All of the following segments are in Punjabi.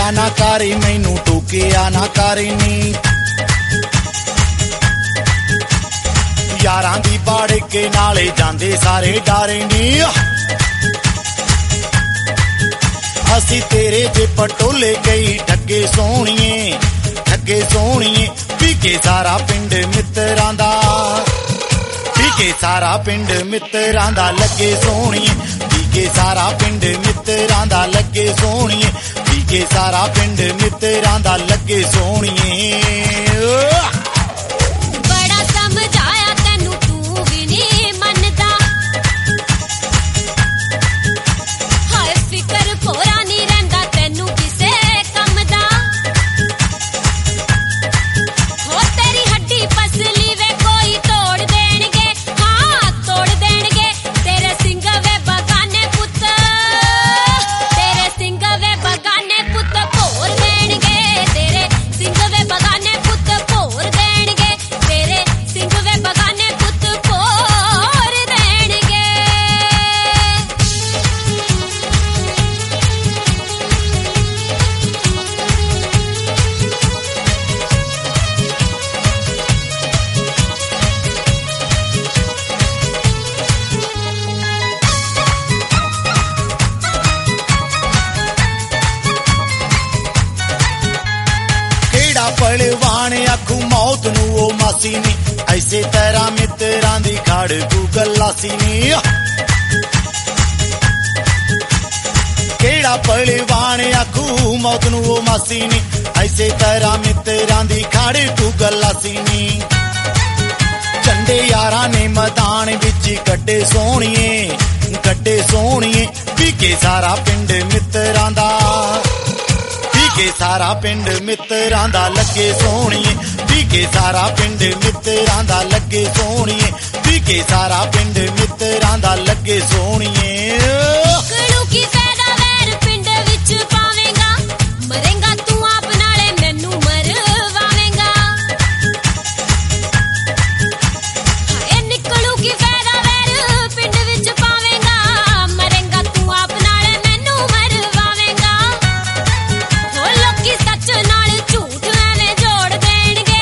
ਟੋਕਿਆ ਨਾ ਕਰੀ ਮੈਨੂੰ ਟੋਕਿਆ ਨਾ ਕਰੀ ਨੀ ਯਾਰਾਂ ਦੀ ਬਾੜ ਕੇ ਨਾਲੇ ਜਾਂਦੇ ਸਾਰੇ ਡਾਰੇ ਨੀ ਅਸੀਂ ਤੇਰੇ ਜੇ ਪਟੋਲੇ ਕਈ ਠੱਗੇ ਸੋਹਣੀਏ ਪੀ ਕੇ ਸਾਰਾ ਪਿੰਡ ਮਿੱਤਰਾਂ ਦਾ ਪੀ ਕੇ ਸਾਰਾ ਪਿੰਡ ਮਿੱਤਰਾਂ ਦਾ ਲੱਗੇ ਸੋਹਣੀਏ ਪੀ ਕੇ ਸਾਰਾ ਪਿੰਡ ਮਿੱਤਰਾਂ ਦਾ ਲੱਗੇ ਸੋਹਣੀਏ ਪੀ ਕੇ ਸਾਰਾ ਪਿੰਡ ਮਿੱਤਰਾਂ ਦਾ ਲੱਗੇ ਸੋਹਣੀਏ ਬੜਾ ਸਮਝਾਇਆ ਤੈਨੂੰ ਤੂੰ ਵੀ ਨਹੀਂ ਮੰਨਦਾ ਹਾਏ ਫਿਕਰ ਭੋਰਾ ਨਹੀਂ ਰਹਿੰਦਾ ਤੈਨੂੰ ਕਿਸੇ ਕੰਮ ਦਾ ਹੋ ਤੇਰੀ ਹੱਡੀ ਪਸਲੀ ਵੇ ਕੋਈ ਤੋੜ ਦੇਣਗੇ ਹਾਂ ਤੋੜ ਦੇਣਗੇ ਤੇਰੇ ਸਿੰਘ ਵੇ ਬਗਾਨੇ ਪੁੱਤ ਤੇਰੇ ਸਿੰਘ ਵੇ ਬਗਾਨੇ ਪੁੱਤ ਭੋਰ ਦੇਣਗੇ ਤੇਰੇ ਸਿੰਘ ਵੇ ਬਗਾਨੇ ਪੁੱਤ ਭੋਰ ਦੇਣਗੇ ਤੇਰੇ ਸਿੰਘ ਵੇ ਬਗਾਨੇ ਪੁੱਤ ਭੋਰ ਦੇਣਗੇ ਕਿਹੜਾ ਪਹਿਲਵਾਨ ਆਖੂ ਮੌਤ ਨੂੰ ਉਹ ਮਾਸੀ ਨੀ ਐਸੇ ਤਰ੍ਹਾਂ ਮਿੱਤਰਾਂ ਦੀ ਖੜ ਗੂਗਲ ਲਾਸੀ ਨੀ ਕਿਹੜਾ ਪਹਿਲਵਾਨ ਆਖੂ ਮੌਤ ਨੂੰ ਉਹ ਮਾਸੀ ਨੀ ਐਸੇ ਤਰ੍ਹਾਂ ਮਿੱਤਰਾਂ ਦੀ ਖੜ ਗੂਗਲ ਲਾਸੀ ਨੀ ਝੰਡੇ ਯਾਰਾਂ ਨੇ ਮੈਦਾਨ ਵਿੱਚ ਕੱਢੇ ਸੋਹਣੀਏ ਪੀ ਕੇ ਸਾਰਾ ਪਿੰਡ ਮਿੱਤਰਾਂ ਦਾ ਪੀ ਕੇ ਸਾਰਾ ਪਿੰਡ ਮਿੱਤਰਾਂ ਦਾ ਲੱਗੇ ਸੋਹਣੀਏ ਪੀ ਕੇ ਸਾਰਾ ਪਿੰਡ ਮਿੱਤਰਾਂ ਦਾ ਲੱਗੇ ਸੋਹਣੀਏ ਪੀ ਕੇ ਸਾਰਾ ਪਿੰਡ ਮਿੱਤਰਾਂ ਦਾ ਲੱਗੇ ਸੋਹਣੀਏ ਕੜੂ ਕੀ ਫਾਇਦਾ ਵੈਰ ਪਿੰਡ ਵਿੱਚ ਪਾਵੇਂਗਾ ਮਰੇਂਗਾ ਤੂੰ ਆਪ ਨਾਲੇ ਮੈਨੂੰ ਮਰਵਾਵੇਂਗਾ ਹਾਏ ਨਿਕਲੂ ਕੀ ਫਾਇਦਾ ਵੈਰ ਪਿੰਡ ਵਿੱਚ ਪਾਵੇਂਗਾ ਮਰੇਂਗਾ ਤੂੰ ਆਪ ਨਾਲੇ ਮੈਨੂੰ ਮਰਵਾਵੇਂਗਾ ਹੋ ਲੋਕੀ ਸੱਚ ਨਾਲ ਝੂਠ ਐਵੇਂ ਜੋੜ ਦੇਣਗੇ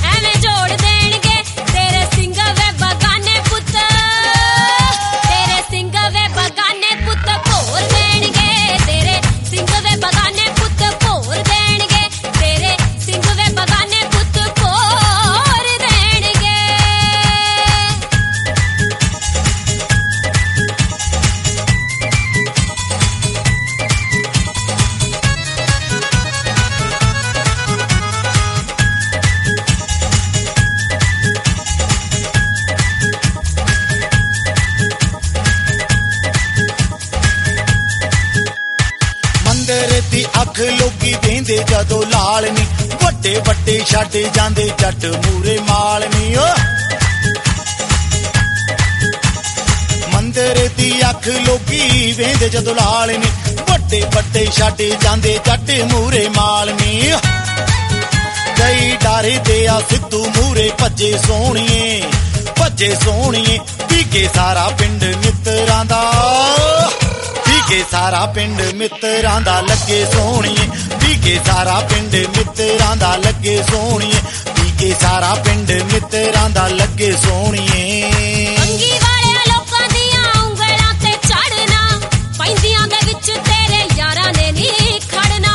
ਤੇਰੇ ਸਿੰਘ ਵੇ ਬਗਾਨੇ ਪੁੱਤ ਤੇਰੇ ਸਿੰਘ ਵੇ ਬਗਾਨੇ ਪੁੱਤ ਭੋਰ ਦੇਣਗੇ ਤੇਰੇ ਸਿੰਘ ਵੇ ਬਗਾਨੇ ਪੁੱਤ ਭੋਰ ਦੇਣਗੇ ਤੇਰੇ ਸਿੰਘ ਵੇ ਬਗਾਨੇ ਪੁੱਤ ਭੋਰ ਦੇਣਗੇ ਮੰਦਰ ਦੀ ਅੱਖ ਲੋਕੀ ਵੇਂਦੇ ਜਦੋਂ ਲਾਲ ਨੀ ਵੱਡੇ ਵੱਡੇ ਛੱਡ ਜਾਂਦੇ ਜੱਟ ਮੂਰੇ ਮਾਲ ਨੀ ਓ ਮੰਦਰ ਦੀ ਅੱਖ ਲੋਕੀ ਵੇਂਦੇ ਜਦੋਂ ਲਾਲ ਨੀ ਵੱਡੇ ਵੱਡੇ ਛੱਡ ਜਾਂਦੇ ਜੱਟ ਮੂਰੇ ਮਾਲ ਨੀ ਕਈ ਡਾਰੇ ਤੇ ਆ ਸਿੱਧੂ ਮੂਰੇ ਭੱਜੇ ਸੋਹਣੀਏ ਪੀ ਕੇ ਸਾਰਾ ਪਿੰਡ ਮਿੱਤਰਾਂ ਦਾ ਪੀ ਕੇ ਸਾਰਾ ਪਿੰਡ ਮਿੱਤਰਾਂ ਦਾ ਲੱਗੇ ਸੋਹਣੀਏ ਪੀ ਕੇ ਸਾਰਾ ਪਿੰਡ ਮਿੱਤਰਾਂ ਦਾ ਲੱਗੇ ਸੋਹਣੀਏ ਪੀ ਕੇ ਸਾਰਾ ਪਿੰਡ ਮਿੱਤਰਾਂ ਦਾ ਲੱਗੇ ਸੋਹਣੀਏ ਅੰਗੀ ਵਾਲਿਆਂ ਲੋਕਾਂ ਦੀਆਂ ਉਂਗਲਾਂ ਤੇ ਚੜਨਾ ਪੈਂਦੀਆਂ ਦੇ ਵਿੱਚ ਤੇਰੇ ਯਾਰਾਂ ਨੇ ਨਹੀਂ ਖੜਨਾ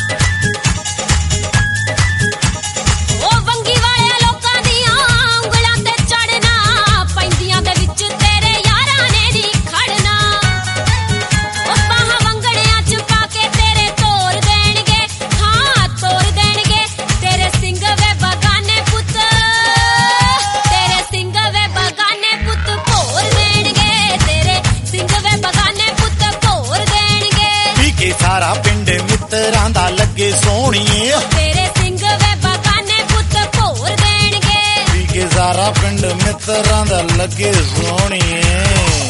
ਉਹ ਵੰਗੀ ਵਾਲਿਆਂ ਲੋਕਾਂ ਦੀਆਂ ਉਂਗਲਾਂ ਤੇ ਚੜਨਾ ਪੈਂਦੀਆਂ ਦੇ ਵਿੱਚ ਤੇਰੇ ਯਾਰਾਂ ਨੇ ਨਹੀਂ ਖੜਨਾ ਉਹ ਬਾਹਾਂ ਵੰਗੜਿਆਂ ਚ ਪਾ ਕੇ ਤੇਰੇ ਤੋਰ ਦੇਣਗੇ ਹਾਂ ਤੋਰ ਦੇਣਗੇ ਤੇਰੇ ਸਿੰਘ ਵੇ ਬਗਾਨੇ ਪੁੱਤ ਤੇਰੇ ਸਿੰਘ ਵੇ ਬਗਾਨੇ ਪੁੱਤ ਭੋਰ ਦੇਣਗੇ ਤੇਰੇ ਸਿੰਘ ਵੇ ਬਗਾਨੇ ਪੁੱਤ ਭੋਰ ਦੇਣਗੇ ਪੀ ਕੇ ਸਾਰਾ ਪਿੰਡ ਮਿੱਤਰਾਂ ਦਾ ਲੱਗੇ ਸੋਹਣੀਏ ਤੇਰੇ ਸਿੰਘ ਵੇ ਬਗਾਨੇ ਪੁੱਤ ਭੋਰ ਦੇਣਗੇ ਪੀ ਕੇ ਸਾਰਾ ਪਿੰਡ ਮਿੱਤਰਾਂ ਦਾ ਲੱਗੇ ਸੋਹਣੀਏ